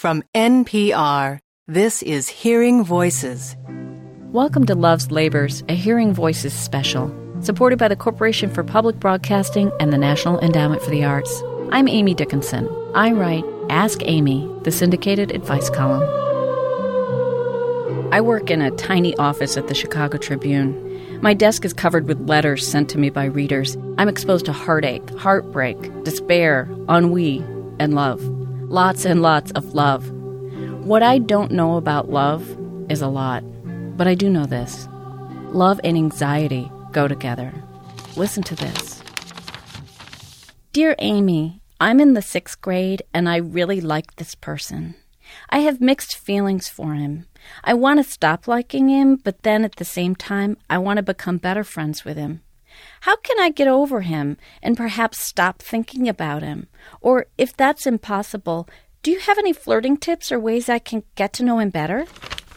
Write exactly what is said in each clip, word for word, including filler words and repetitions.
From N P R, this is Hearing Voices. Welcome to Love's Labors, a Hearing Voices special, supported by the Corporation for Public Broadcasting and the National Endowment for the Arts. I'm Amy Dickinson. I write Ask Amy, the syndicated advice column. I work in a tiny office at the Chicago Tribune. My desk is covered with letters sent to me by readers. I'm exposed to heartache, heartbreak, despair, ennui, and love. Lots and lots of love. What I don't know about love is a lot, but I do know this. Love and anxiety go together. Listen to this. Dear Amy, I'm in the sixth grade and I really like this person. I have mixed feelings for him. I want to stop liking him, but then at the same time, I want to become better friends with him. How can I get over him and perhaps stop thinking about him? Or if that's impossible, do you have any flirting tips or ways I can get to know him better?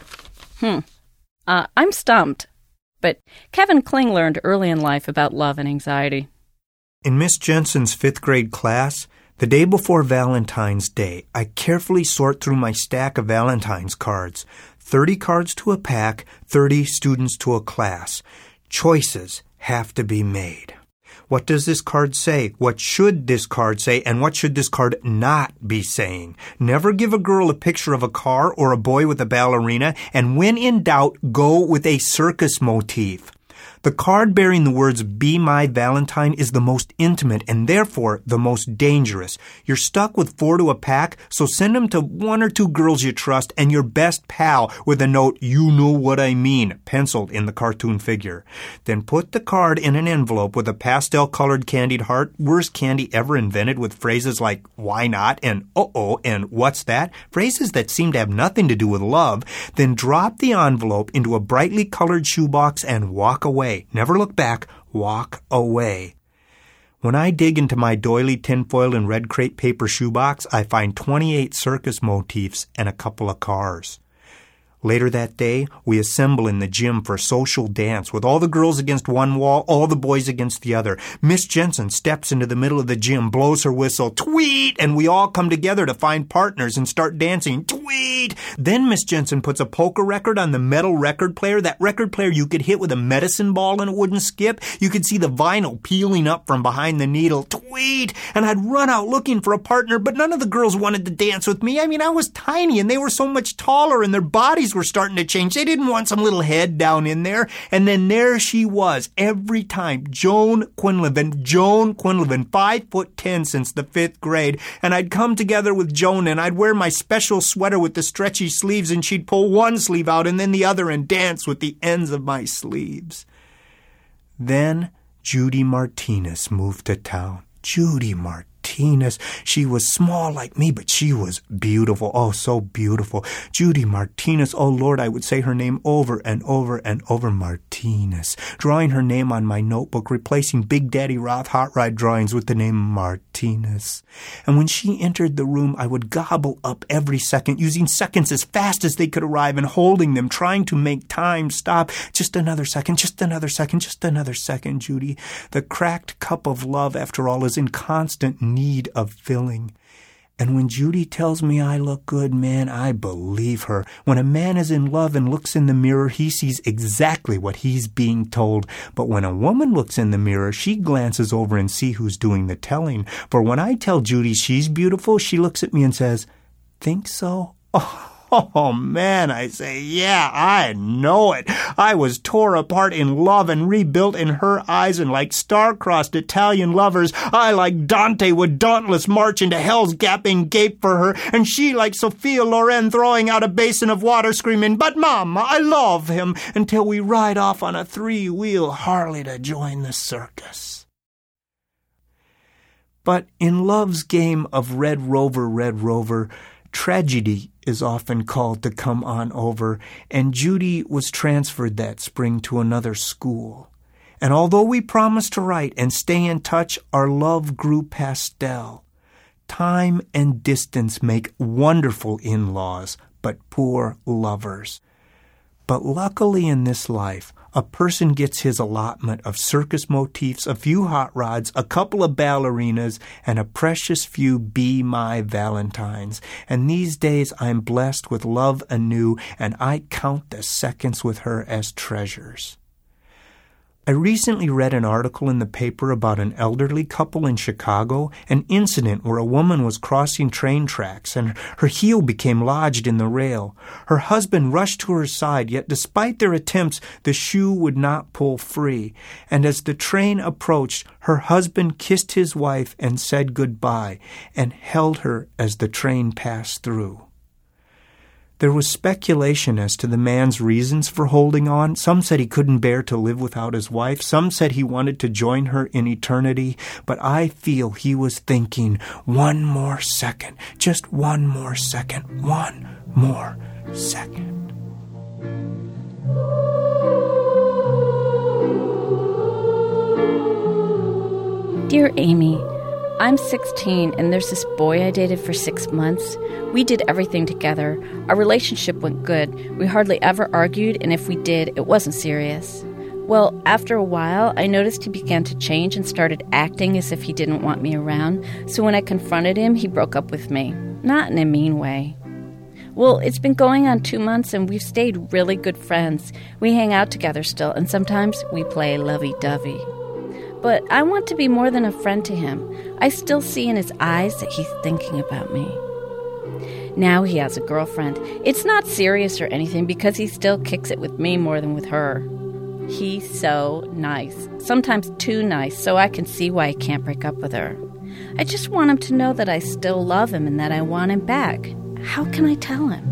Hmm. Uh, I'm stumped. But Kevin Kling learned early in life about love and anxiety. In Miss Jensen's fifth grade class, the day before Valentine's Day, I carefully sort through my stack of Valentine's cards. thirty cards to a pack, thirty students to a class. Choices have to be made. What does this card say? What should this card say? And what should this card not be saying? Never give a girl a picture of a car or a boy with a ballerina. And when in doubt, go with a circus motif. The card bearing the words, "Be my Valentine," is the most intimate and therefore the most dangerous. You're stuck with four to a pack, so send them to one or two girls you trust and your best pal with a note, "You know what I mean," penciled in the cartoon figure. Then put the card in an envelope with a pastel-colored candied heart, worst candy ever invented, with phrases like, "Why not?" and "Uh-oh," and "What's that?" Phrases that seem to have nothing to do with love. Then drop the envelope into a brightly colored shoebox and walk away. Never look back. Walk away. When I dig into my doily tinfoil and red crepe paper shoebox, I find twenty-eight circus motifs and a couple of cars. Later that day, we assemble in the gym for a social dance with all the girls against one wall, all the boys against the other. Miss Jensen steps into the middle of the gym, blows her whistle, tweet, and we all come together to find partners and start dancing, tweet. Then Miss Jensen puts a polka record on the metal record player, that record player you could hit with a medicine ball and it wouldn't skip. You could see the vinyl peeling up from behind the needle, tweet. And I'd run out looking for a partner, but none of the girls wanted to dance with me. I mean, I was tiny and they were so much taller and their bodies were starting to change. They didn't want some little head down in there. And then there she was every time. Joan Quinlivan, Joan Quinlivan, five foot ten since the fifth grade. And I'd come together with Joan and I'd wear my special sweater with the stretchy sleeves and she'd pull one sleeve out and then the other and dance with the ends of my sleeves. Then Judy Martinez moved to town. Judy Martinez. Martinez. She was small like me, but she was beautiful. Oh, so beautiful. Judy Martinez. Oh, Lord, I would say her name over and over and over. Martinez. Drawing her name on my notebook, replacing Big Daddy Roth hot rod drawings with the name Martinez. And when she entered the room, I would gobble up every second, using seconds as fast as they could arrive and holding them, trying to make time stop. Just another second, just another second, just another second, Judy. The cracked cup of love, after all, is in constant need of filling. And when Judy tells me I look good, man, I believe her. When a man is in love and looks in the mirror, he sees exactly what he's being told. But when a woman looks in the mirror, she glances over and sees who's doing the telling. For when I tell Judy she's beautiful, she looks at me and says, "Think so?" Oh. Oh, man, I say, yeah, I know it. I was tore apart in love and rebuilt in her eyes, and like star-crossed Italian lovers, I, like Dante, would dauntless march into hell's gaping gape for her, and she, like Sophia Loren, throwing out a basin of water, screaming, "But, Mama, I love him," until we ride off on a three-wheel Harley to join the circus. But in love's game of Red Rover, Red Rover, tragedy is often called to come on over, and Judy was transferred that spring to another school. And although we promised to write and stay in touch, our love grew pastel. Time and distance make wonderful in-laws, but poor lovers. But luckily in this life, a person gets his allotment of circus motifs, a few hot rods, a couple of ballerinas, and a precious few Be My Valentines. And these days I'm blessed with love anew, and I count the seconds with her as treasures. I recently read an article in the paper about an elderly couple in Chicago, an incident where a woman was crossing train tracks and her heel became lodged in the rail. Her husband rushed to her side, yet despite their attempts, the shoe would not pull free. And as the train approached, her husband kissed his wife and said goodbye and held her as the train passed through. There was speculation as to the man's reasons for holding on. Some said he couldn't bear to live without his wife. Some said he wanted to join her in eternity. But I feel he was thinking, one more second, just one more second, one more second. Dear Amy, I'm sixteen, and there's this boy I dated for six months. We did everything together. Our relationship went good. We hardly ever argued, and if we did, it wasn't serious. Well, after a while, I noticed he began to change and started acting as if he didn't want me around. So when I confronted him, he broke up with me. Not in a mean way. Well, it's been going on two months, and we've stayed really good friends. We hang out together still, and sometimes we play lovey-dovey. But I want to be more than a friend to him. I still see in his eyes that he's thinking about me. Now he has a girlfriend. It's not serious or anything because he still kicks it with me more than with her. He's so nice, sometimes too nice, so I can see why I can't break up with her. I just want him to know that I still love him and that I want him back. How can I tell him?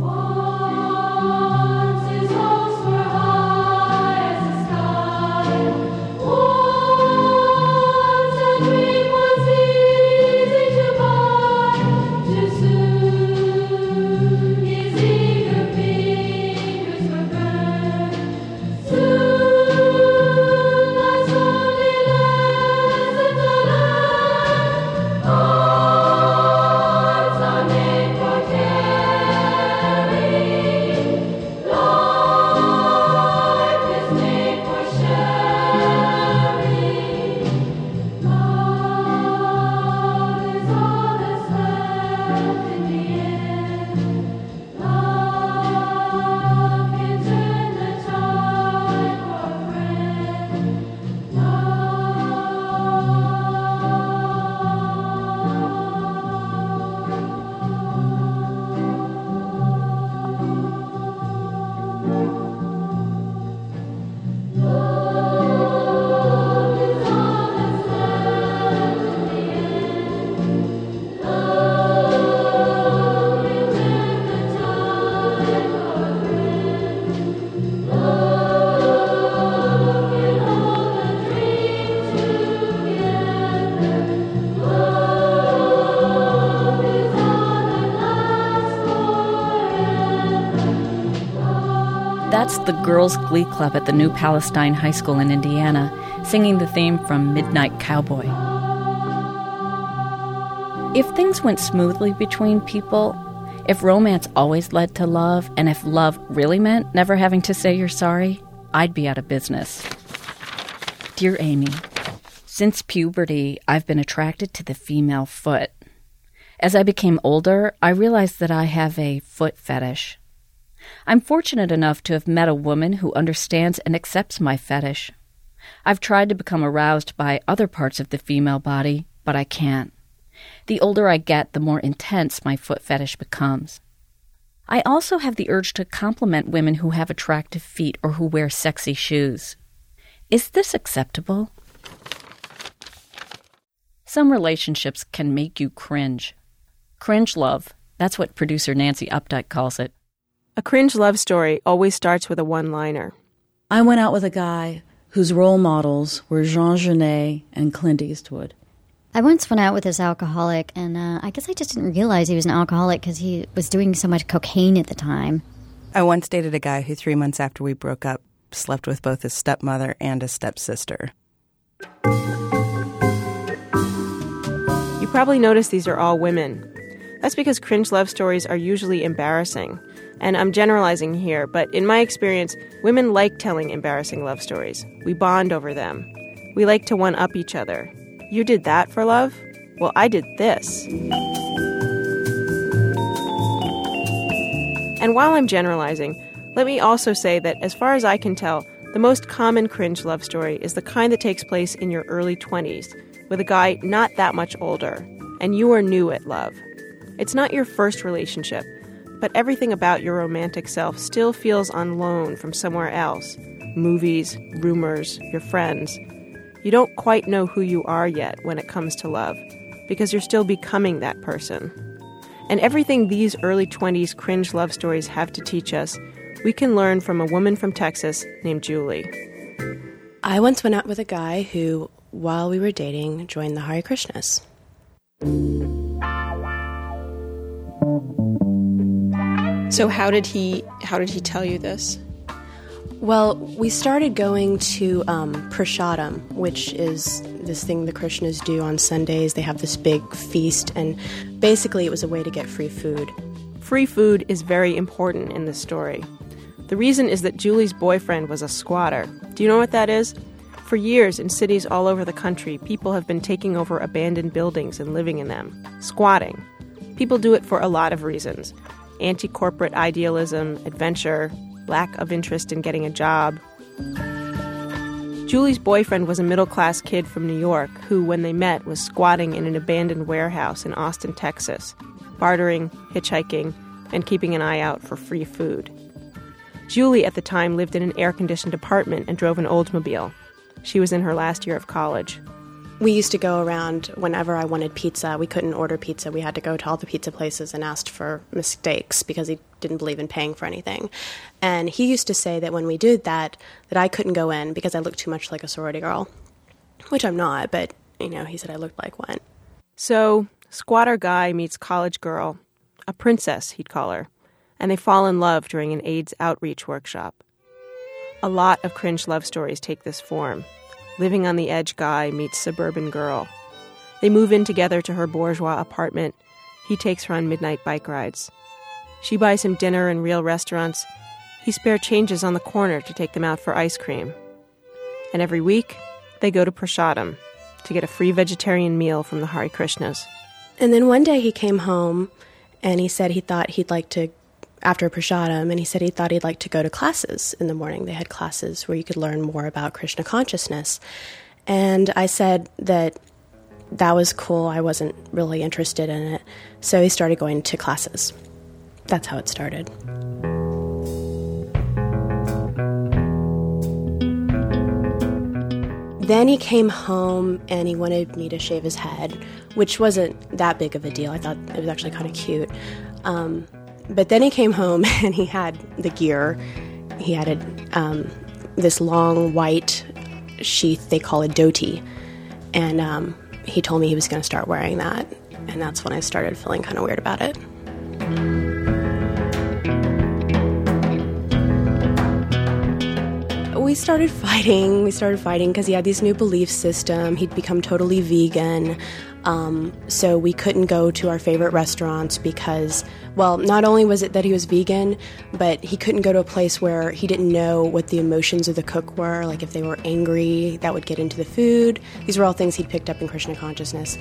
That's the Girls' Glee Club at the New Palestine High School in Indiana, singing the theme from Midnight Cowboy. If things went smoothly between people, if romance always led to love, and if love really meant never having to say you're sorry, I'd be out of business. Dear Amy, since puberty, I've been attracted to the female foot. As I became older, I realized that I have a foot fetish. I'm fortunate enough to have met a woman who understands and accepts my fetish. I've tried to become aroused by other parts of the female body, but I can't. The older I get, the more intense my foot fetish becomes. I also have the urge to compliment women who have attractive feet or who wear sexy shoes. Is this acceptable? Some relationships can make you cringe. Cringe love, that's what producer Nancy Updike calls it. A cringe love story always starts with a one-liner. I went out with a guy whose role models were Jean Genet and Clint Eastwood. I once went out with this alcoholic, and uh, I guess I just didn't realize he was an alcoholic because he was doing so much cocaine at the time. I once dated a guy who three months after we broke up slept with both his stepmother and his stepsister. You probably noticed these are all women. That's because cringe love stories are usually embarrassing. And I'm generalizing here, but in my experience, women like telling embarrassing love stories. We bond over them. We like to one-up each other. You did that for love? Well, I did this. And while I'm generalizing, let me also say that as far as I can tell, the most common cringe love story is the kind that takes place in your early twenties, with a guy not that much older, and you are new at love. It's not your first relationship, but everything about your romantic self still feels on loan from somewhere else. Movies, rumors, your friends. You don't quite know who you are yet when it comes to love, because you're still becoming that person. And everything these early twenties cringe love stories have to teach us, we can learn from a woman from Texas named Julie. I once went out with a guy who, while we were dating, joined the Hare Krishnas. So how did he how did he tell you this? Well, we started going to um, Prasadam, which is this thing the Krishnas do on Sundays. They have this big feast, and basically it was a way to get free food. Free food is very important in this story. The reason is that Julie's boyfriend was a squatter. Do you know what that is? For years, in cities all over the country, people have been taking over abandoned buildings and living in them. Squatting. People do it for a lot of reasons. Anti-corporate idealism, adventure, lack of interest in getting a job. Julie's boyfriend was a middle-class kid from New York who, when they met, was squatting in an abandoned warehouse in Austin, Texas, bartering, hitchhiking, and keeping an eye out for free food. Julie, at the time, lived in an air-conditioned apartment and drove an Oldsmobile. She was in her last year of college. We used to go around whenever I wanted pizza. We couldn't order pizza. We had to go to all the pizza places and ask for mistakes because he didn't believe in paying for anything. And he used to say that when we did that, that I couldn't go in because I looked too much like a sorority girl, which I'm not, but, you know, he said I looked like one. So, squatter guy meets college girl, a princess, he'd call her, and they fall in love during an AIDS outreach workshop. A lot of cringe love stories take this form. Living on the edge guy meets suburban girl. They move in together to her bourgeois apartment. He takes her on midnight bike rides. She buys him dinner in real restaurants. He spare changes on the corner to take them out for ice cream. And every week, they go to Prasadam to get a free vegetarian meal from the Hare Krishnas. And then one day he came home and he said he thought he'd like to, after Prasadam, and he said he thought he'd like to go to classes in the morning. They had classes where you could learn more about Krishna consciousness. And I said that that was cool. I wasn't really interested in it. So he started going to classes. That's how it started. Then he came home and he wanted me to shave his head, which wasn't that big of a deal. I thought it was actually kind of cute. Um, but then he came home and he had the gear. He had a, um, this long white sheath they call a dhoti. And um, he told me he was going to start wearing that. And that's when I started feeling kind of weird about it. We started fighting. We started fighting because he had this new belief system. He'd become totally vegan. Um, so we couldn't go to our favorite restaurants because, well, not only was it that he was vegan, but he couldn't go to a place where he didn't know what the emotions of the cook were. Like if they were angry, that would get into the food. These were all things he'd picked up in Krishna consciousness.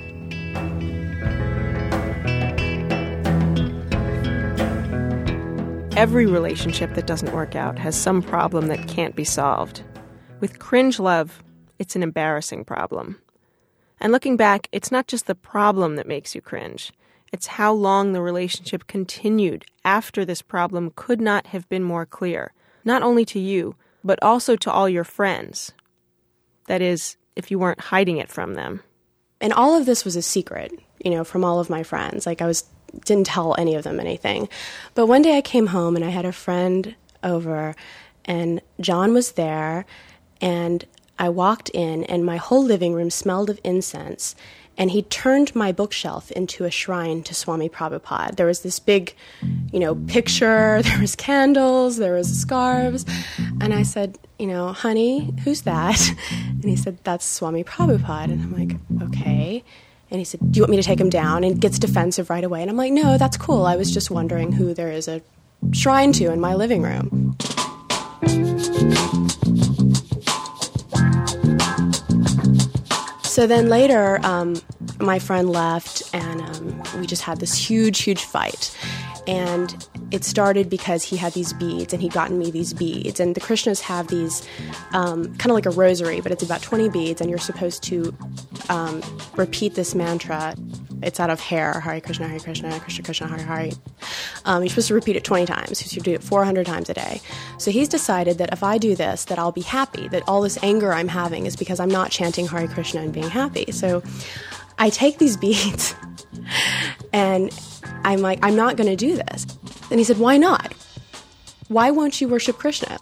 Every relationship that doesn't work out has some problem that can't be solved. With cringe love, it's an embarrassing problem. And looking back, it's not just the problem that makes you cringe. It's how long the relationship continued after this problem could not have been more clear, not only to you, but also to all your friends. That is, if you weren't hiding it from them. And all of this was a secret, you know, from all of my friends. Like I was didn't tell any of them anything. But one day I came home and I had a friend over and John was there and I walked in and my whole living room smelled of incense and he turned my bookshelf into a shrine to Swami Prabhupada. There was this big, you know, picture, there was candles, there was scarves. And I said, you know, honey, who's that? And he said, that's Swami Prabhupada. And I'm like, okay. And he said, do you want me to take him down? And gets defensive right away. And I'm like, no, that's cool. I was just wondering who there is a shrine to in my living room. So then later, um, my friend left, and um, we just had this huge, huge fight. And it started because he had these beads, and he'd gotten me these beads. And the Krishnas have these, um, kind of like a rosary, but it's about twenty beads, and you're supposed to um, repeat this mantra. It's out of hair, Hare Krishna, Hare Krishna, Krishna Krishna, Hare Hare. Um, you're supposed to repeat it twenty times. You should do it four hundred times a day. So he's decided that if I do this, that I'll be happy, that all this anger I'm having is because I'm not chanting Hare Krishna and being happy. So I take these beads, and I'm like, I'm not going to do this. And he said, why not? Why won't you worship Krishna?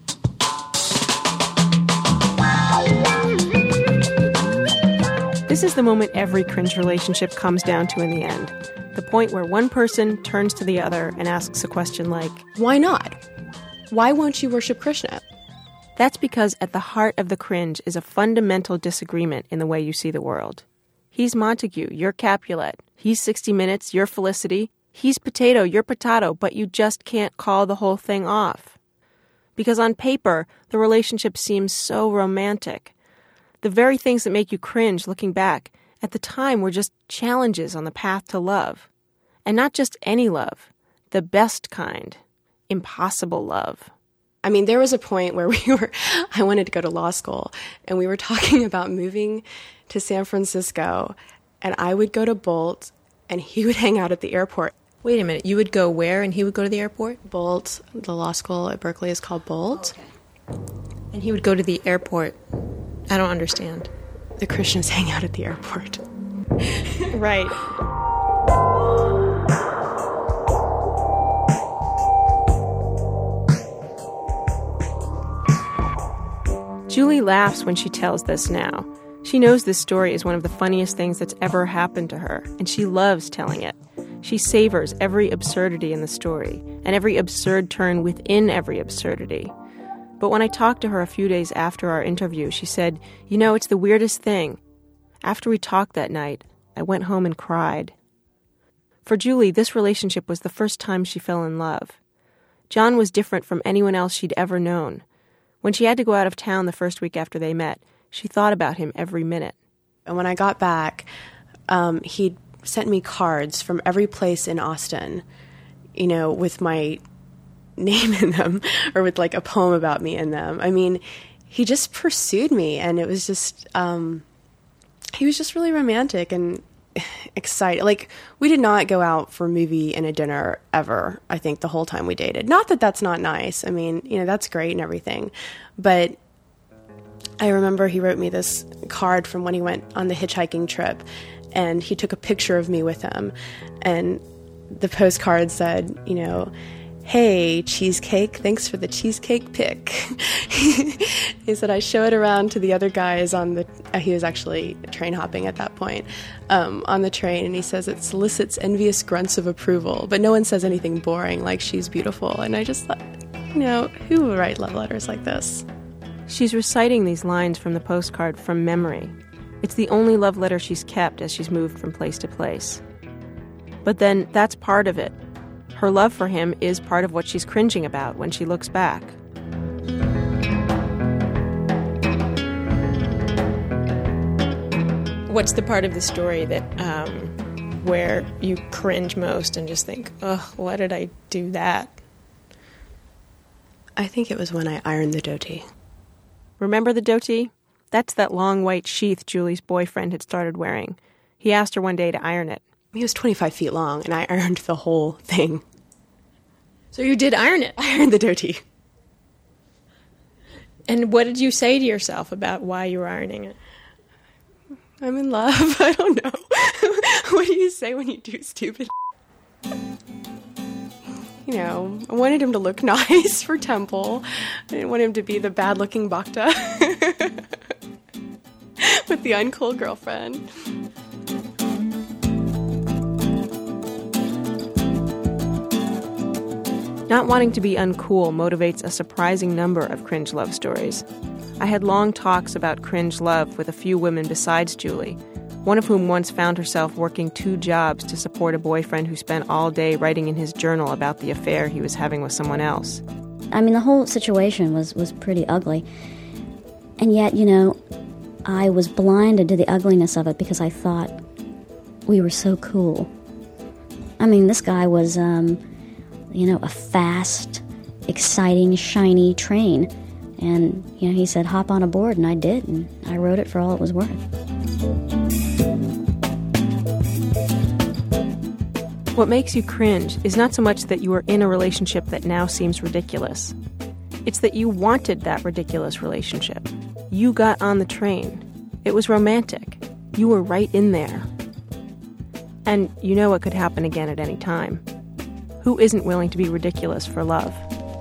This is the moment every cringe relationship comes down to in the end. The point where one person turns to the other and asks a question like, why not? Why won't you worship Krishna? That's because at the heart of the cringe is a fundamental disagreement in the way you see the world. He's Montague, you're Capulet. He's sixty minutes, you're Felicity. He's potato, you're potato, but you just can't call the whole thing off. Because on paper, the relationship seems so romantic. The very things that make you cringe looking back, at the time were just challenges on the path to love. And not just any love, the best kind. Impossible love. I mean, there was a point where we were, I wanted to go to law school, and we were talking about moving to San Francisco, and I would go to Bolt, and he would hang out at the airport. Wait a minute, you would go where, and he would go to the airport? Bolt, the law school at Berkeley is called Bolt. Okay. And he would go to the airport. I don't understand. The Krishnas hang out at the airport. Right. Julie laughs when she tells this now. She knows this story is one of the funniest things that's ever happened to her, and she loves telling it. She savors every absurdity in the story, and every absurd turn within every absurdity. But when I talked to her a few days after our interview, she said, you know, it's the weirdest thing. After we talked that night, I went home and cried. For Julie, this relationship was the first time she fell in love. John was different from anyone else she'd ever known. When she had to go out of town the first week after they met, she thought about him every minute. And when I got back, um, he'd sent me cards from every place in Austin, you know, with my name in them, or with like a poem about me in them. I mean, he just pursued me, and it was just, um, he was just really romantic and excited. Like, we did not go out for a movie and a dinner ever, I think, the whole time we dated. Not that that's not nice. I mean, you know, that's great and everything. But I remember he wrote me this card from when he went on the hitchhiking trip, and he took a picture of me with him. And the postcard said, you know, hey, cheesecake, thanks for the cheesecake pic. He said, I show it around to the other guys on the, uh, he was actually train hopping at that point, um, on the train, and he says it solicits envious grunts of approval, but no one says anything boring like she's beautiful. And I just thought, you know, who would write love letters like this? She's reciting these lines from the postcard from memory. It's the only love letter she's kept as she's moved from place to place. But then that's part of it. Her love for him is part of what she's cringing about when she looks back. What's the part of the story that um, where you cringe most and just think, ugh, why did I do that? I think it was when I ironed the dhoti. Remember the dhoti? That's that long white sheath Julie's boyfriend had started wearing. He asked her one day to iron it. He was twenty-five feet long, and I ironed the whole thing. So you did iron it? I ironed the dhoti. And what did you say to yourself about why you were ironing it? I'm in love. I don't know. What do you say when you do stupid? You know, I wanted him to look nice for Temple. I didn't want him to be the bad-looking Bhakta with the uncool girlfriend. Not wanting to be uncool motivates a surprising number of cringe love stories. I had long talks about cringe love with a few women besides Julie. one of whom once found herself working two jobs to support a boyfriend who spent all day writing in his journal about the affair he was having with someone else. I mean, the whole situation was, was pretty ugly. And yet, you know, I was blinded to the ugliness of it because I thought we were so cool. I mean, this guy was, um, you know, a fast, exciting, shiny train. And, you know, he said, hop on a board, and I did, and I rode it for all it was worth. What makes you cringe is not so much that you are in a relationship that now seems ridiculous. It's that you wanted that ridiculous relationship. You got on the train. It was romantic. You were right in there. And you know it could happen again at any time. Who isn't willing to be ridiculous for love?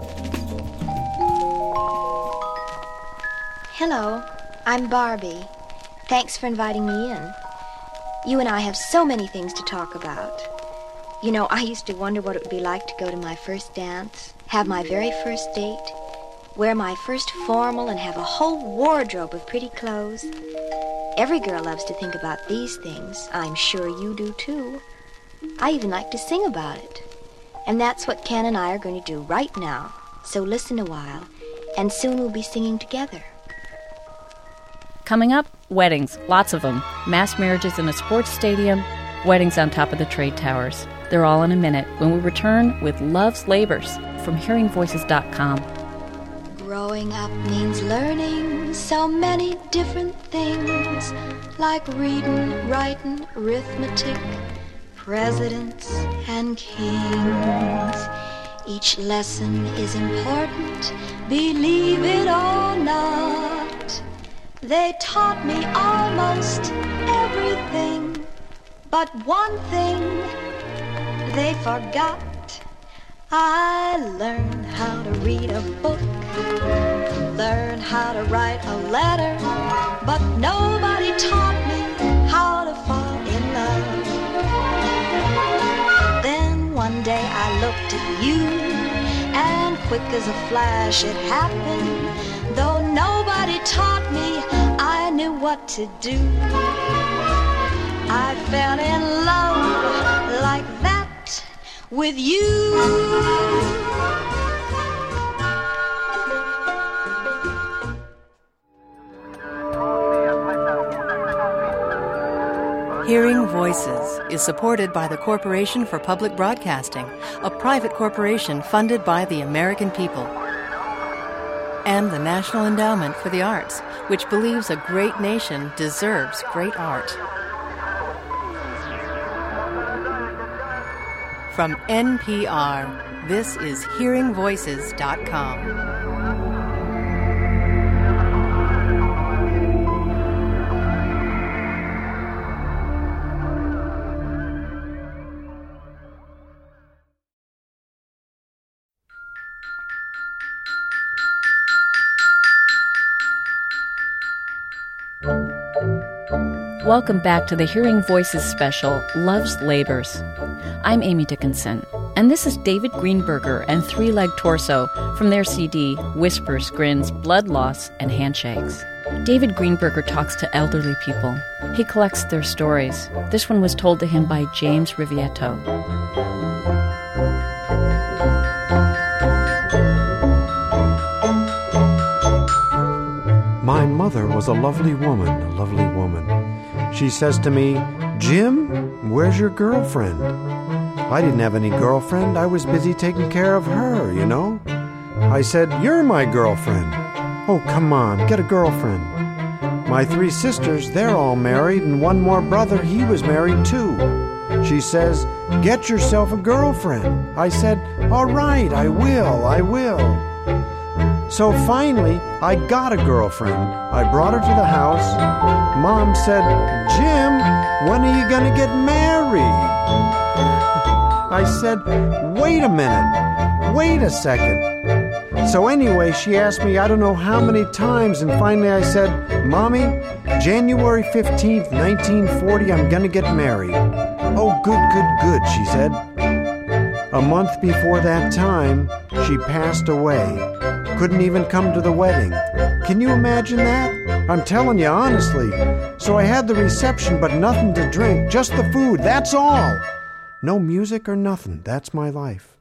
Hello, I'm Barbie. Thanks for inviting me in. You and I have so many things to talk about. You know, I used to wonder what it would be like to go to my first dance, have my very first date, wear my first formal, and have a whole wardrobe of pretty clothes. Every girl loves to think about these things. I'm sure you do, too. I even like to sing about it. And that's what Ken and I are going to do right now. So listen a while, and soon we'll be singing together. Coming up, weddings, lots of them. Mass marriages in a sports stadium, weddings on top of the trade towers. They're all in a minute when we return with Love's Labors from hearing voices dot com. Growing up means learning so many different things, like reading, writing, arithmetic, presidents and kings. Each lesson is important, believe it or not. They taught me almost everything, but one thing they forgot. I learned how to read a book, learned how to write a letter, but nobody taught me how to fall in love. Then one day I looked at you, and quick as a flash it happened. Though nobody taught me, I knew what to do. I fell in love like that with you. Hearing Voices is supported by the Corporation for Public Broadcasting, a private corporation funded by the American people, and the National Endowment for the Arts, which believes a great nation deserves great art. From N P R, this is hearing voices dot com. Welcome back to the Hearing Voices special, Love's Labors. I'm Amy Dickinson, and this is David Greenberger and Three Leg Torso from their C D, Whispers, Grins, Blood Loss, and Handshakes. David Greenberger talks to elderly people. He collects their stories. This one was told to him by James Rivietto. My mother was a lovely woman, a lovely woman. She says to me, Jim, where's your girlfriend? I didn't have any girlfriend. I was busy taking care of her, you know. I said, you're my girlfriend. Oh, come on, get a girlfriend. My three sisters, they're all married, and one more brother, he was married too. She says, get yourself a girlfriend. I said, all right, I will, I will. So finally, I got a girlfriend. I brought her to the house. Mom said, Jim, when are you going to get married? I said, wait a minute, wait a second. So anyway, she asked me I don't know how many times, and finally I said, Mommy, January fifteenth, nineteen forty, I'm going to get married. Oh, good, good, good, she said. A month before that time, she passed away. Couldn't even come to the wedding. Can you imagine that? I'm telling you honestly. So I had the reception, but nothing to drink, just the food, that's all. No music or nothing, that's my life.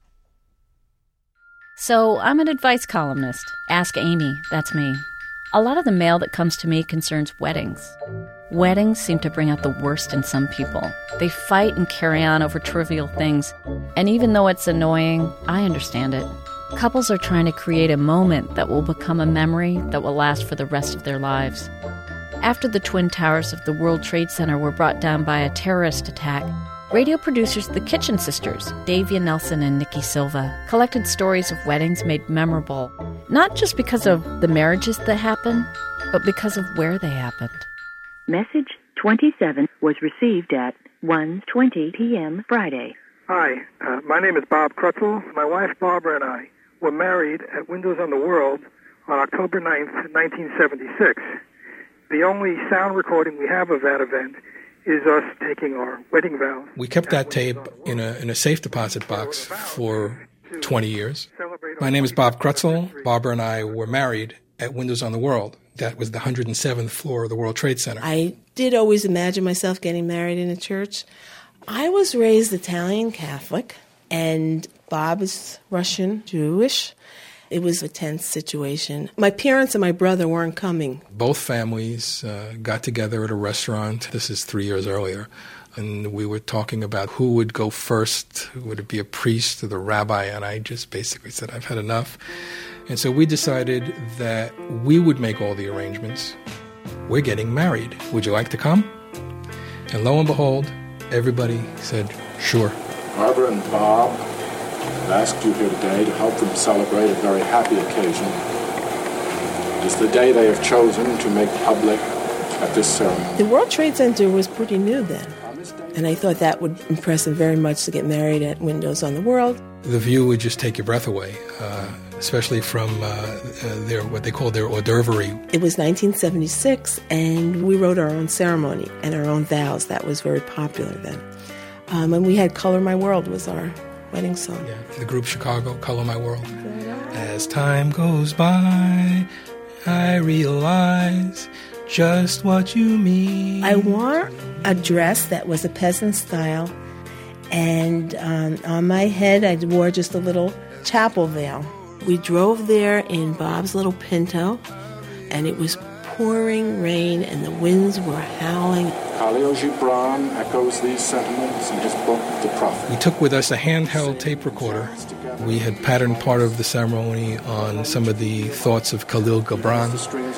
So I'm an advice columnist. Ask Amy, that's me. A lot of the mail that comes to me concerns weddings. Weddings seem to bring out the worst in some people. They fight and carry on over trivial things. And even though it's annoying, I understand it. Couples are trying to create a moment that will become a memory that will last for the rest of their lives. After the Twin Towers of the World Trade Center were brought down by a terrorist attack, radio producers The Kitchen Sisters, Davia Nelson and Nikki Silva, collected stories of weddings made memorable, not just because of the marriages that happened, but because of where they happened. Message twenty-seven was received at one twenty p.m. Friday. Hi, uh, my name is Bob Krutzel. My wife Barbara and I were married at Windows on the World on October ninth, nineteen seventy-six. The only sound recording we have of that event is us taking our wedding vows. We kept that tape in a in a safe deposit box for twenty years. My name is Bob Krutzel. Barbara and I were married at Windows on the World. That was the one hundred seventh floor of the World Trade Center. I did always imagine myself getting married in a church. I was raised Italian Catholic, and Bob is Russian Jewish. It was a tense situation. My parents and my brother weren't coming. Both families uh, got together at a restaurant. This is three years earlier. And we were talking about who would go first. Would it be a priest or the rabbi? And I just basically said, I've had enough. And so we decided that we would make all the arrangements. We're getting married. Would you like to come? And lo and behold, everybody said, sure. Barbara and Bob have asked you here today to help them celebrate a very happy occasion. It is the day they have chosen to make public at this ceremony. The World Trade Center was pretty new then, and I thought that would impress them very much to get married at Windows on the World. The view would just take your breath away, uh, especially from uh, uh, their what they called their hors d'oeuvre. It was nineteen seventy-six, and we wrote our own ceremony and our own vows. That was very popular then. Um, and we had Color My World was our wedding song. Yeah, the group Chicago, Color My World. As time goes by, I realize just what you mean. I wore a dress that was a peasant style, and um, on my head I wore just a little chapel veil. We drove there in Bob's little Pinto, and it was pouring rain and the winds were howling. Khalil Gibran echoes these sentiments in his book, The Prophet. We took with us a handheld tape recorder. We had patterned part of the ceremony on some of the thoughts of Khalil Gibran,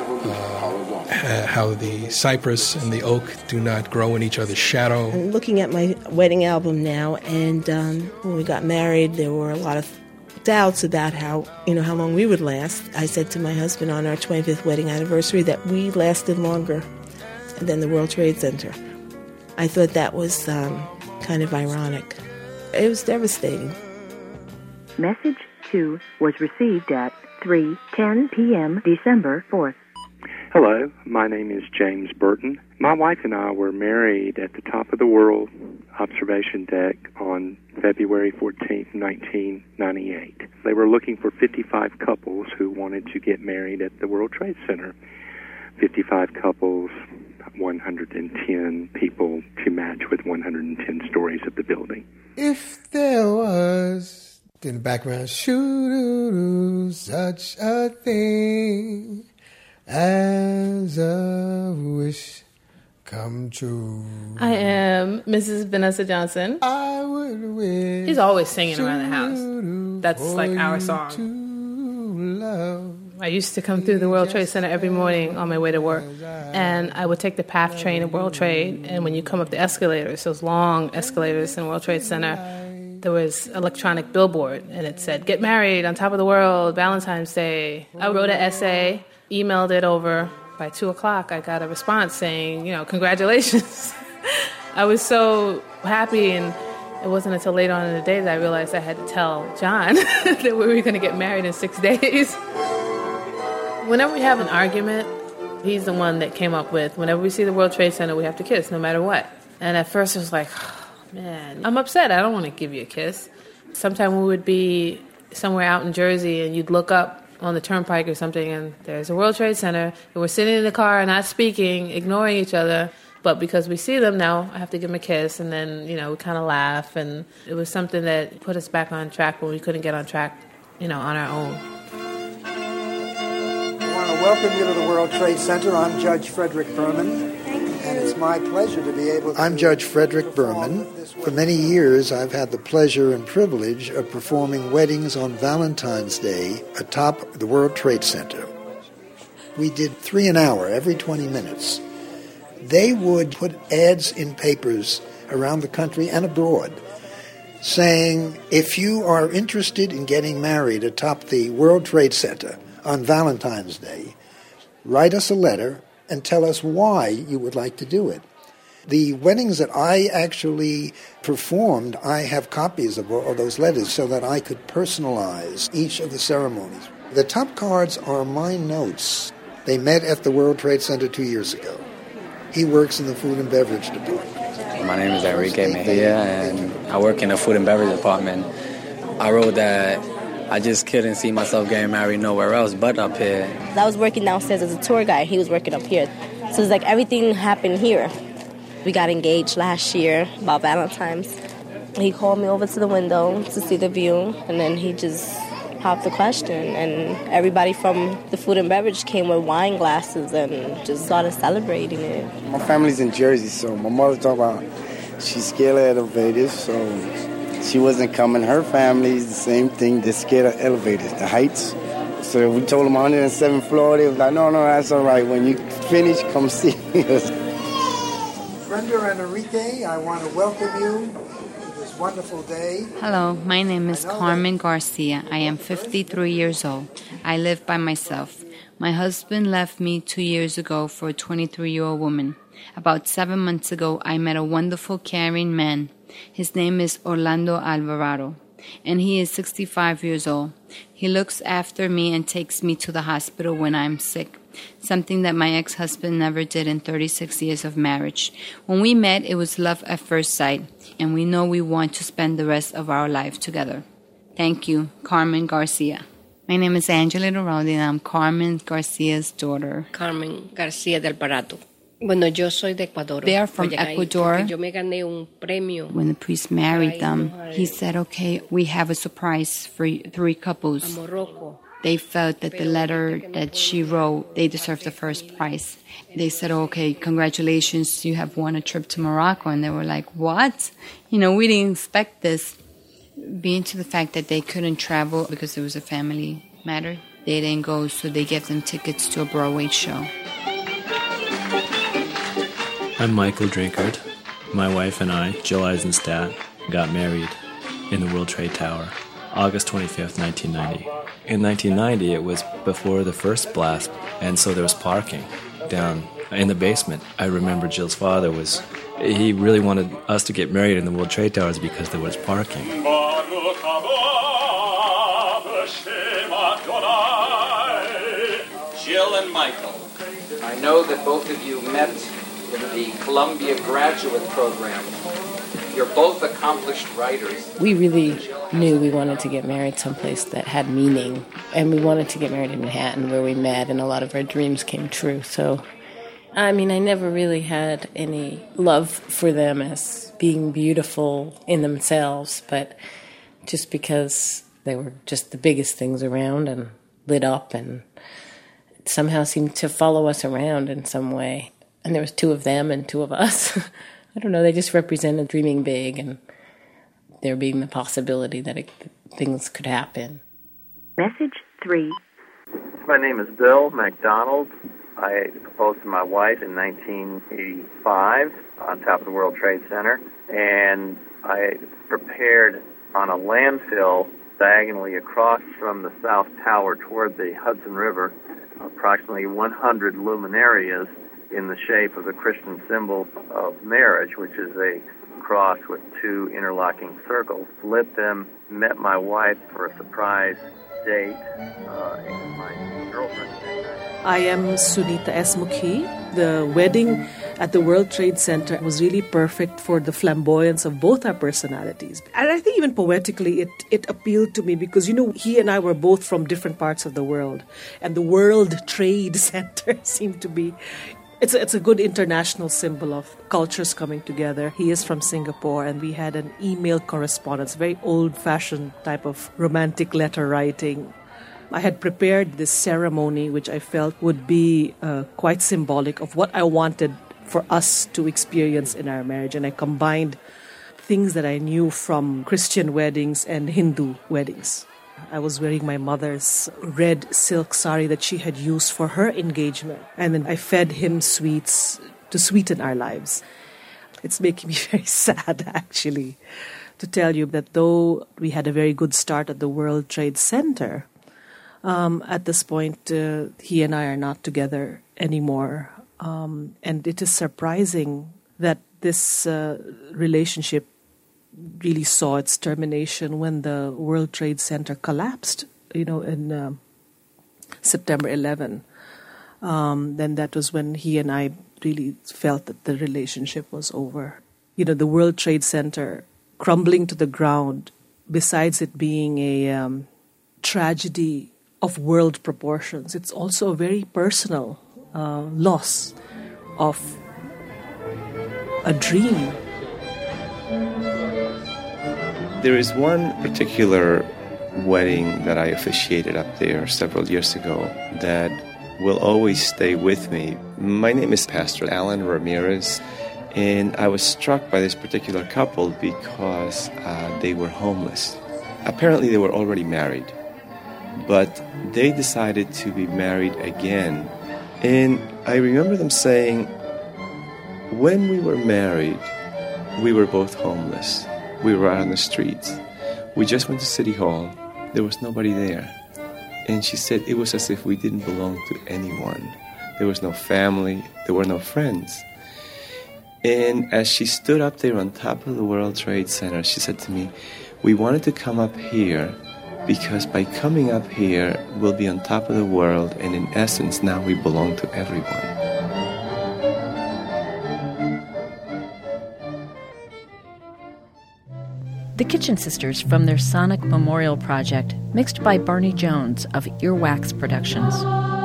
uh, how the cypress and the oak do not grow in each other's shadow. I'm looking at my wedding album now, and um, when we got married, there were a lot of doubts about how, you know, how long we would last. I said to my husband on our twenty-fifth wedding anniversary that we lasted longer than the World Trade Center. I thought that was um, kind of ironic. It was devastating. Message two was received at three ten p.m. December fourth. Hello, my name is James Burton. My wife and I were married at the top of the world observation deck on February fourteenth, nineteen ninety-eight. They were looking for fifty-five couples who wanted to get married at the World Trade Center. fifty-five couples, one hundred ten people to match with one hundred ten stories of the building. If there was, in the background, shoo-doo-doo, such a thing as a wish come true. I am Missus Vanessa Johnson. I would wish. He's always singing around the house. That's like our song. I used to come through the World Trade Center every morning on my way to work, and I would take the PATH train at World Trade, and when you come up the escalators, those long escalators in World Trade Center, there was an electronic billboard, and it said, "Get married on top of the world, Valentine's Day." I wrote an essay, emailed it over. By two o'clock, I got a response saying, you know, congratulations. I was so happy, and it wasn't until later on in the day that I realized I had to tell John that we were going to get married in six days. Whenever we have an argument, he's the one that came up with, whenever we see the World Trade Center, we have to kiss, no matter what. And at first it was like, oh, man, I'm upset. I don't want to give you a kiss. Sometimes we would be somewhere out in Jersey, and you'd look up on the turnpike or something, and there's a World Trade Center, and we're sitting in the car, not speaking, ignoring each other. But because we see them now, I have to give them a kiss, and then, you know, we kind of laugh. And it was something that put us back on track when we couldn't get on track, you know, on our own. I want to welcome you to the World Trade Center. I'm Judge Frederick Berman, and it's my pleasure to be able to... I'm Judge Frederick Berman. For many years, I've had the pleasure and privilege of performing weddings on Valentine's Day atop the World Trade Center. We did three an hour, every twenty minutes. They would put ads in papers around the country and abroad saying, if you are interested in getting married atop the World Trade Center on Valentine's Day, write us a letter and tell us why you would like to do it. The weddings that I actually performed, I have copies of all those letters so that I could personalize each of the ceremonies. The top cards are my notes. They met at the World Trade Center two years ago. He works in the food and beverage department. My name is Enrique Mejia, and I work in the food and beverage department. I wrote that I just couldn't see myself getting married nowhere else but up here. I was working downstairs as a tour guide. He was working up here. So it's like everything happened here. We got engaged last year, about Valentine's. He called me over to the window to see the view, and then he just popped the question. And everybody from the food and beverage came with wine glasses and just started celebrating it. My family's in Jersey, so my mother talked about she's scared of elevators, so she wasn't coming. Her family's the same thing, they're scared of elevators, the heights. So we told them one hundred seventh floor, they was like, no, no, that's all right. When you finish, come see us. Brenda and Enrique, I want to welcome you to this wonderful day. Hello, my name is Carmen Garcia. I am fifty-three years old. I live by myself. My husband left me two years ago for a twenty-three-year-old woman. About seven months ago, I met a wonderful, caring man. His name is Orlando Alvarado, and he is sixty-five years old. He looks after me and takes me to the hospital when I'm sick, something that my ex-husband never did in thirty-six years of marriage. When we met, it was love at first sight, and we know we want to spend the rest of our life together. Thank you, Carmen Garcia. My name is Angela Rowdy, and I'm Carmen Garcia's daughter. Carmen Garcia del Parato. Bueno, yo soy de Ecuador. They are from Ecuador. Yo me gané un premio. When the priest married them, he said, okay, we have a surprise for three couples. They felt that the letter that she wrote, they deserved the first prize. They said, okay, congratulations, you have won a trip to Morocco. And they were like, what? You know, we didn't expect this. Being to the fact that they couldn't travel because it was a family matter, they didn't go, so they gave them tickets to a Broadway show. I'm Michael Drinkard. My wife and I, Jill Eisenstadt, got married in the World Trade Tower, August twenty-fifth, nineteen ninety. In nineteen ninety, it was before the first blast, and so there was parking down in the basement. I remember Jill's father was, he really wanted us to get married in the World Trade Towers because there was parking. Jill and Michael, I know that both of you met in the Columbia Graduate Program. You're both accomplished writers. We really knew we wanted to get married someplace that had meaning, and we wanted to get married in Manhattan where we met, and a lot of our dreams came true. So, I mean, I never really had any love for them as being beautiful in themselves, but just because they were just the biggest things around and lit up and somehow seemed to follow us around in some way. And there was two of them and two of us. I don't know, they just represented dreaming big and there being the possibility that it, things could happen. Message three. My name is Bill McDonald. I proposed to my wife in nineteen eighty-five on top of the World Trade Center, and I prepared on a landfill diagonally across from the South Tower toward the Hudson River approximately one hundred luminarias in the shape of the Christian symbol of marriage, which is a cross with two interlocking circles. Lit them, met my wife for a surprise date, uh, and my girlfriend. I am Sunita S. Mukhi. The wedding at the World Trade Center was really perfect for the flamboyance of both our personalities. And I think even poetically, it, it appealed to me because, you know, he and I were both from different parts of the world. And the World Trade Center seemed to be, it's a, it's a good international symbol of cultures coming together. He is from Singapore, and we had an email correspondence, very old-fashioned type of romantic letter writing. I had prepared this ceremony, which I felt would be uh, quite symbolic of what I wanted for us to experience in our marriage. And I combined things that I knew from Christian weddings and Hindu weddings. I was wearing my mother's red silk sari that she had used for her engagement. And then I fed him sweets to sweeten our lives. It's making me very sad, actually, to tell you that though we had a very good start at the World Trade Center, um, at this point, uh, he and I are not together anymore. Um, and it is surprising that this uh, relationship really saw its termination when the World Trade Center collapsed, you know, in uh, September eleventh. Um, then that was when he and I really felt that the relationship was over. You know, the World Trade Center crumbling to the ground, besides it being a um, tragedy of world proportions, it's also a very personal uh, loss of a dream. There is one particular wedding that I officiated up there several years ago that will always stay with me. My name is Pastor Alan Ramirez, and I was struck by this particular couple because uh, they were homeless. Apparently they were already married, but they decided to be married again. And I remember them saying, when we were married, we were both homeless. We were out on the streets. We just went to City Hall. There was nobody there. And she said it was as if we didn't belong to anyone. There was no family. There were no friends. And as she stood up there on top of the World Trade Center, she said to me, we wanted to come up here because by coming up here, we'll be on top of the world, and in essence, now we belong to everyone. The Kitchen Sisters from their Sonic Memorial Project, mixed by Barney Jones of Earwax Productions.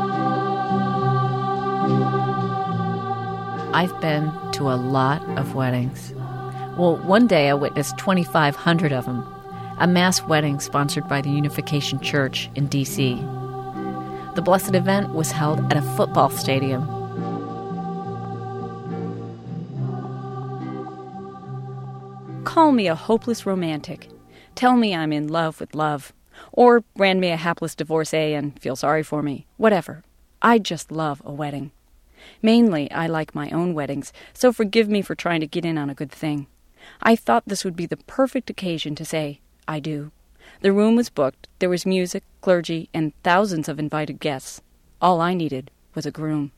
I've been to a lot of weddings. Well, one day I witnessed twenty-five hundred of them, a mass wedding sponsored by the Unification Church in D C The blessed event was held at a football stadium. Call me a hopeless romantic. Tell me I'm in love with love. Or brand me a hapless divorcee and feel sorry for me. Whatever. I just love a wedding. Mainly, I like my own weddings, so forgive me for trying to get in on a good thing. I thought this would be the perfect occasion to say, I do. The room was booked, there was music, clergy, and thousands of invited guests. All I needed was a groom.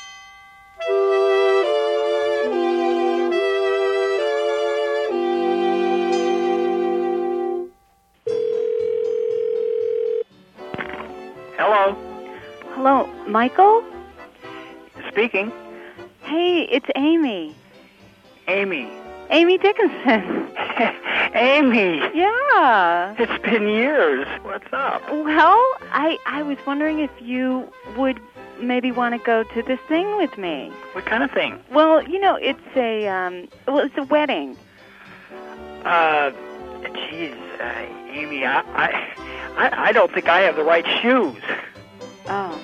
Hello. Hello, Michael? Speaking. Hey, it's Amy. Amy. Amy Dickinson. Amy. Yeah. It's been years. What's up? Well, I, I was wondering if you would maybe want to go to this thing with me. What kind of thing? Well, you know, it's a, um, well, it's a wedding. Uh, geez, uh, Amy, I, I, I, I don't think I have the right shoes. Oh.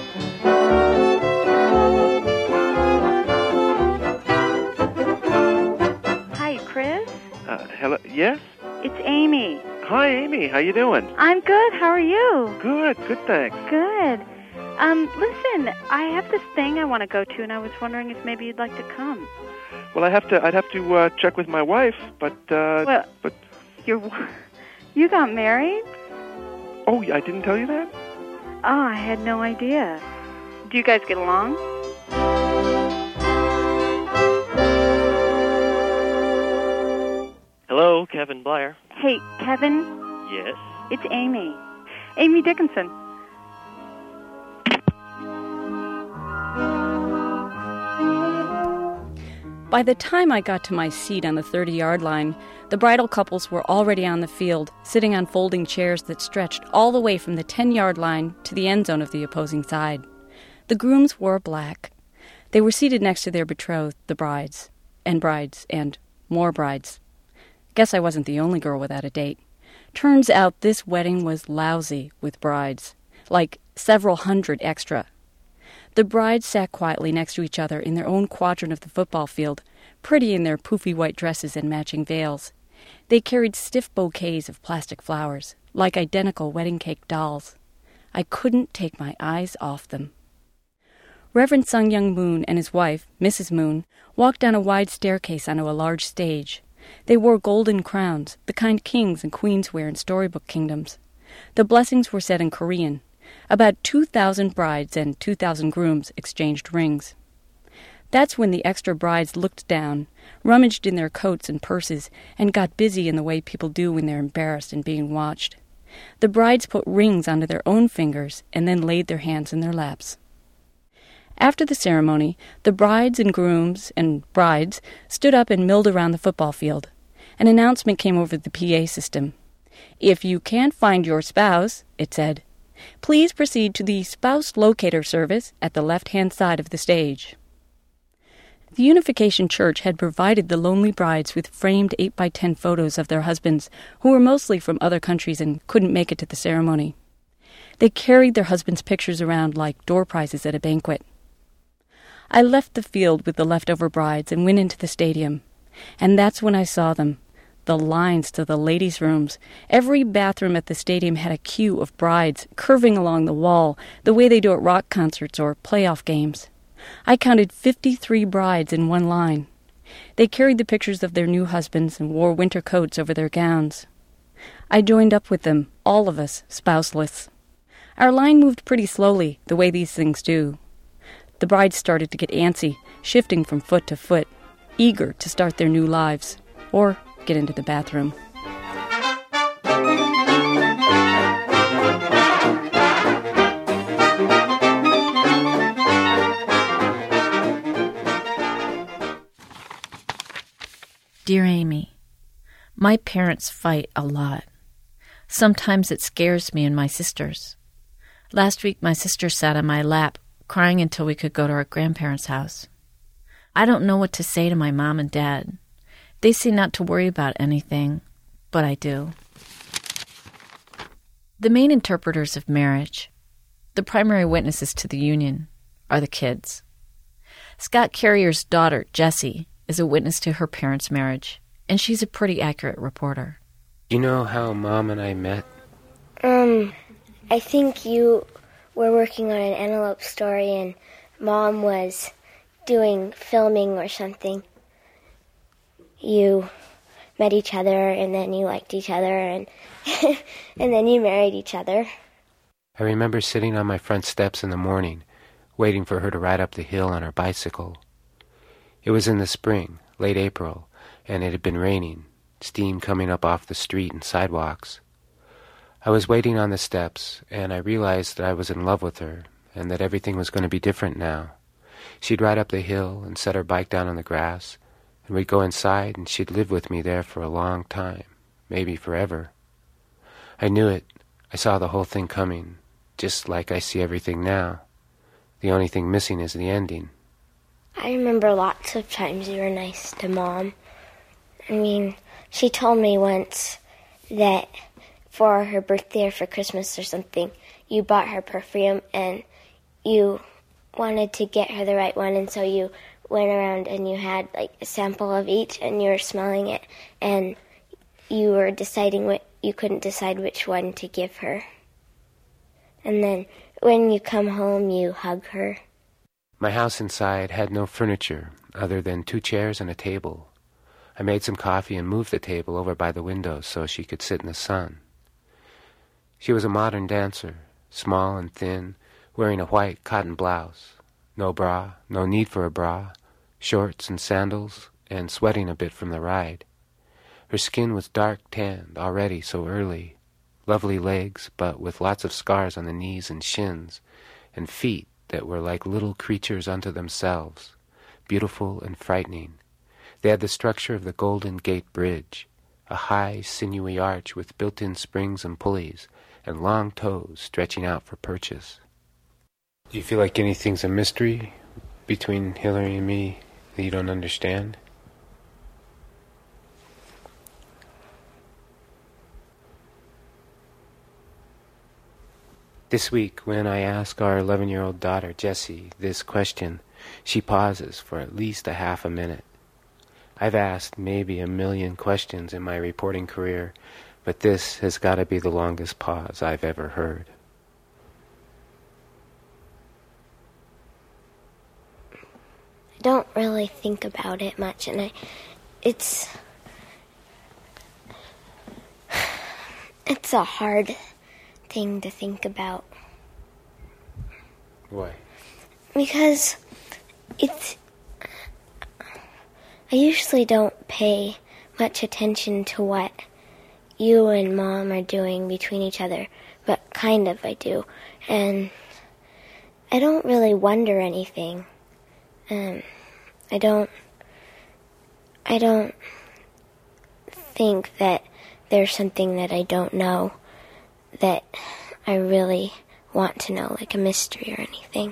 Hi, Chris? Uh, hello, yes? It's Amy. Hi, Amy, how you doing? I'm good, how are you? Good, good, thanks. Good. Um, listen, I have this thing I want to go to, and I was wondering if maybe you'd like to come. Well, I have to, I'd have to uh, check with my wife, but, uh, well, but... You're, you got married? Oh, I didn't tell you that? Oh, I had no idea. Do you guys get along? Hello, Kevin Blair. Hey, Kevin? Yes? It's Amy. Amy Dickinson. By the time I got to my seat on the thirty-yard line, the bridal couples were already on the field, sitting on folding chairs that stretched all the way from the ten-yard line to the end zone of the opposing side. The grooms wore black. They were seated next to their betrothed, the brides, and brides, and more brides. Guess I wasn't the only girl without a date. Turns out this wedding was lousy with brides, like several hundred extra. The brides sat quietly next to each other in their own quadrant of the football field, pretty in their poofy white dresses and matching veils. They carried stiff bouquets of plastic flowers, like identical wedding cake dolls. I couldn't take my eyes off them. Reverend Sung Young Moon and his wife, Missus Moon, walked down a wide staircase onto a large stage. They wore golden crowns, the kind kings and queens wear in storybook kingdoms. The blessings were said in Korean. About two thousand brides and two thousand grooms exchanged rings. That's when the extra brides looked down, rummaged in their coats and purses, and got busy in the way people do when they're embarrassed and being watched. The brides put rings onto their own fingers and then laid their hands in their laps. After the ceremony, the brides and grooms and brides stood up and milled around the football field. An announcement came over the P A system. "If you can't find your spouse," it said, "please proceed to the spouse locator service at the left-hand side of the stage." The Unification Church had provided the lonely brides with framed eight by ten photos of their husbands, who were mostly from other countries and couldn't make it to the ceremony. They carried their husbands' pictures around like door prizes at a banquet. I left the field with the leftover brides and went into the stadium. And that's when I saw them. The lines to the ladies' rooms. Every bathroom at the stadium had a queue of brides curving along the wall, the way they do at rock concerts or playoff games. I counted fifty-three brides in one line. They carried the pictures of their new husbands and wore winter coats over their gowns. I joined up with them, all of us, spouseless. Our line moved pretty slowly, the way these things do. The brides started to get antsy, shifting from foot to foot, eager to start their new lives, or get into the bathroom. Dear Amy, my parents fight a lot. Sometimes it scares me and my sisters. Last week my sister sat on my lap, crying until we could go to our grandparents' house. I don't know what to say to my mom and dad. They say not to worry about anything, but I do. The main interpreters of marriage, the primary witnesses to the union, are the kids. Scott Carrier's daughter, Jessie, is a witness to her parents' marriage, and she's a pretty accurate reporter. You know how Mom and I met? Um, I think you were working on an antelope story and Mom was doing filming or something. You met each other and then you liked each other and and then you married each other. I remember sitting on my front steps in the morning, waiting for her to ride up the hill on her bicycle. It was in the spring, late April, and it had been raining, steam coming up off the street and sidewalks. I was waiting on the steps, and I realized that I was in love with her, and that everything was going to be different now. She'd ride up the hill and set her bike down on the grass, and we'd go inside, and she'd live with me there for a long time, maybe forever. I knew it. I saw the whole thing coming, just like I see everything now. The only thing missing is the ending. I remember lots of times you were nice to Mom. I mean, she told me once that for her birthday or for Christmas or something, you bought her perfume and you wanted to get her the right one, and so you went around and you had like a sample of each and you were smelling it and you were deciding what you couldn't decide which one to give her. And then when you come home, you hug her. My house inside had no furniture other than two chairs and a table. I made some coffee and moved the table over by the window so she could sit in the sun. She was a modern dancer, small and thin, wearing a white cotton blouse. No bra, no need for a bra, shorts and sandals, and sweating a bit from the ride. Her skin was dark tanned already so early. Lovely legs, but with lots of scars on the knees and shins, and feet that were like little creatures unto themselves, beautiful and frightening, They had the structure of the Golden Gate Bridge, a high, sinewy arch with built-in springs and pulleys, and long toes stretching out for purchase. Do you feel like anything's a mystery between Hillary and me that you don't understand? This week, when I ask our eleven-year-old daughter, Jessie, this question, she pauses for at least a half a minute. I've asked maybe a million questions in my reporting career, but this has got to be the longest pause I've ever heard. I don't really think about it much, and I, it's, it's a hard thing to think about. Why? Because it's, I usually don't pay much attention to what you and Mom are doing between each other, but kind of I do. And I don't really wonder anything. Um, I don't, I don't think that there's something that I don't know that I really want to know, like a mystery or anything.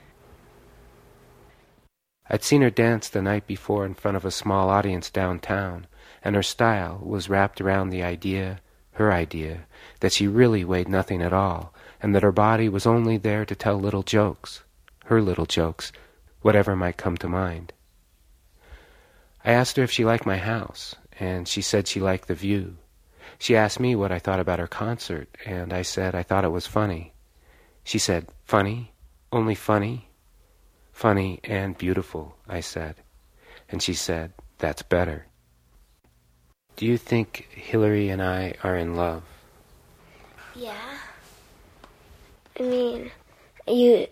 I'd seen her dance the night before in front of a small audience downtown, and her style was wrapped around the idea, her idea, that she really weighed nothing at all, and that her body was only there to tell little jokes, her little jokes, whatever might come to mind. I asked her if she liked my house, and she said she liked the view. She asked me what I thought about her concert, and I said I thought it was funny. She said, "Funny? Only funny?" "Funny and beautiful," I said. And she said, "That's better." Do you think Hillary and I are in love? Yeah. I mean, you,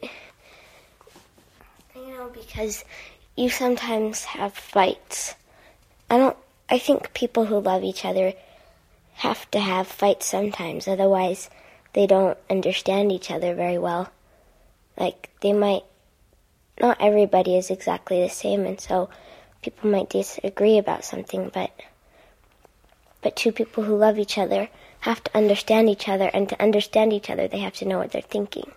you know, because you sometimes have fights. I don't, I think people who love each other have to have fights sometimes, otherwise they don't understand each other very well. Like, they might, not everybody is exactly the same, and so people might disagree about something, but but two people who love each other have to understand each other, and to understand each other, they have to know what they're thinking.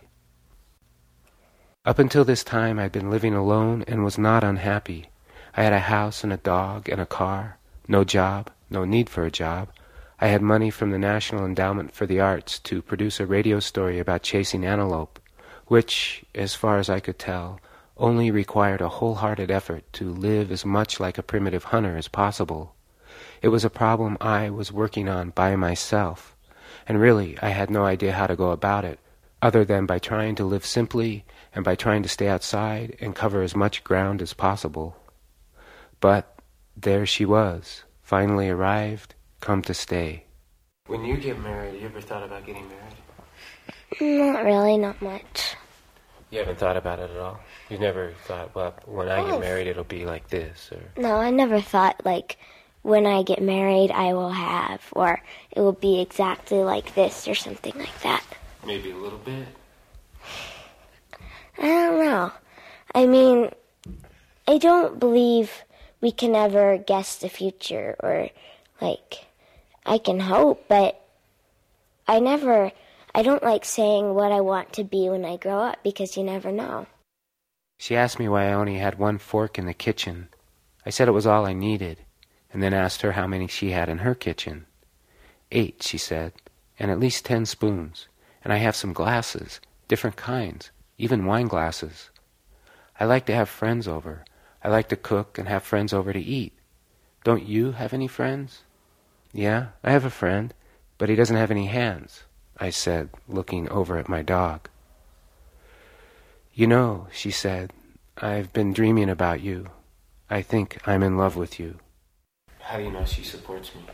Up until this time, I'd been living alone and was not unhappy. I had a house and a dog and a car, no job, no need for a job. I had money from the National Endowment for the Arts to produce a radio story about chasing antelope, which, as far as I could tell, only required a wholehearted effort to live as much like a primitive hunter as possible. It was a problem I was working on by myself, and really I had no idea how to go about it, other than by trying to live simply and by trying to stay outside and cover as much ground as possible. But there she was, finally arrived, come to stay. When you get married, you ever thought about getting married? Not really, not much. You haven't thought about it at all? You've never thought, well, when I get married, it'll be like this, or... No, I never thought, like, when I get married, I will have, or it will be exactly like this, or something like that. Maybe a little bit? I don't know. I mean, I don't believe we can ever guess the future, or, like, I can hope, but I never, I don't like saying what I want to be when I grow up, because you never know. She asked me why I only had one fork in the kitchen. I said it was all I needed, and then asked her how many she had in her kitchen. Eight, she said, and at least ten spoons, and I have some glasses, different kinds, even wine glasses. I like to have friends over. I like to cook and have friends over to eat. Don't you have any friends? Yeah, I have a friend, but he doesn't have any hands, I said, looking over at my dog. You know, she said, I've been dreaming about you. I think I'm in love with you. How do you know she supports me?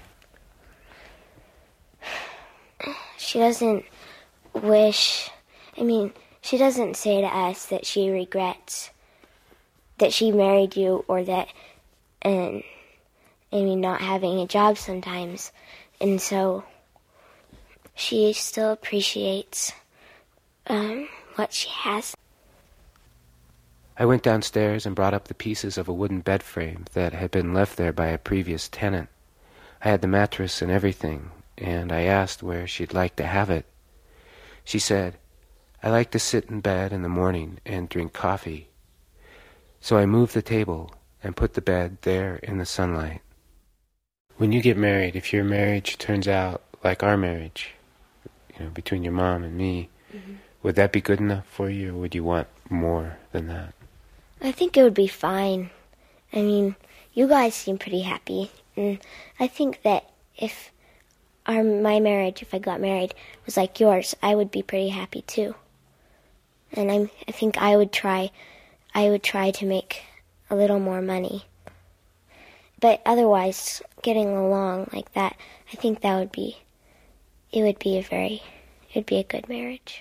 She doesn't wish, I mean, she doesn't say to us that she regrets that she married you, or that, and I mean, not having a job sometimes. And so she still appreciates um, what she has. I went downstairs and brought up the pieces of a wooden bed frame that had been left there by a previous tenant. I had the mattress and everything, and I asked where she'd like to have it. She said, "I like to sit in bed in the morning and drink coffee." So I moved the table and put the bed there in the sunlight. When you get married, if your marriage turns out like our marriage, you know, between your mom and me, mm-hmm. would that be good enough for you, or would you want more than that? I think it would be fine. I mean, you guys seem pretty happy, and I think that if our my marriage, if I got married, was like yours, I would be pretty happy too. And I'm, I think I would try, I would try to make a little more money. But otherwise, getting along like that, I think that would be, it would be a very, it would be a good marriage.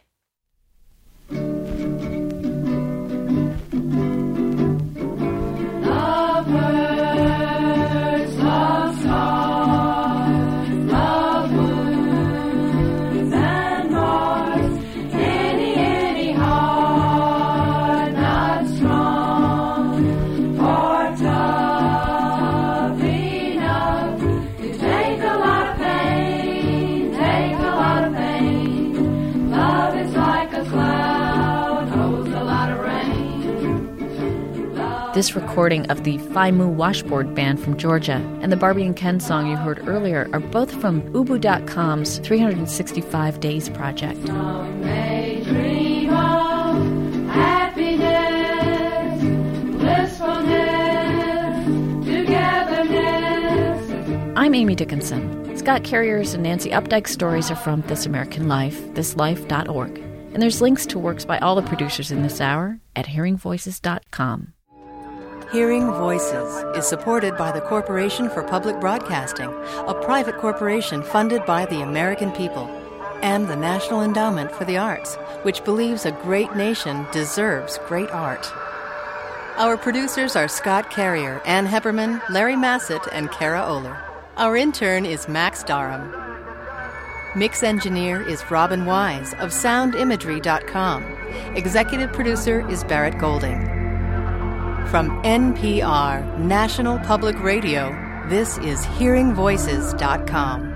This recording of the Phi Mu Washboard Band from Georgia and the Barbie and Ken song you heard earlier are both from Ubu dot com's three hundred sixty-five Days project. Some may dream of happiness, blissfulness, togetherness. I'm Amy Dickinson. Scott Carrier's and Nancy Updike's stories are from This American Life, this life dot org. And there's links to works by all the producers in this hour at hearing voices dot com. Hearing Voices is supported by the Corporation for Public Broadcasting, a private corporation funded by the American people, and the National Endowment for the Arts, which believes a great nation deserves great art. Our producers are Scott Carrier, Ann Hepperman, Larry Massett, and Kara Oler. Our intern is Max Darham. Mix engineer is Robin Wise of sound imagery dot com. Executive producer is Barrett Golding. From N P R, National Public Radio, this is hearing voices dot com.